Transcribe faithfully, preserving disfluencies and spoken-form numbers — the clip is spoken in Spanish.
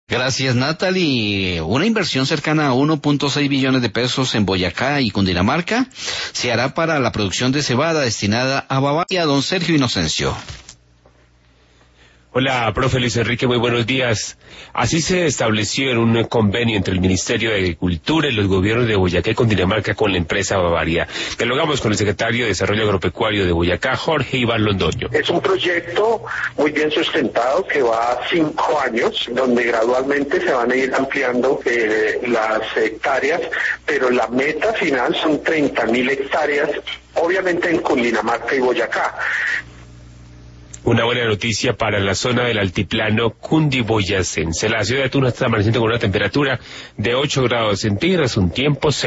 Gracias, Natalie. Una inversión cercana a uno punto seis billones de pesos en Boyacá y Cundinamarca se hará para la producción de cebada destinada a Bavaria. Don Sergio Inocencio. Hola, profe Luis Enrique, muy buenos días. Así se estableció en un convenio entre el Ministerio de Agricultura y los gobiernos de Boyacá y Cundinamarca con la empresa Bavaria. Dialogamos con el secretario de Desarrollo Agropecuario de Boyacá, Jorge Iván Londoño. Es un proyecto muy bien sustentado que va a cinco años, donde gradualmente se van a ir ampliando eh, las hectáreas, pero la meta final son treinta mil hectáreas, obviamente en Cundinamarca y Boyacá. Una buena noticia para la zona del altiplano cundiboyacense. La ciudad de Tuna está amaneciendo con una temperatura de ocho grados centígrados, un tiempo seco.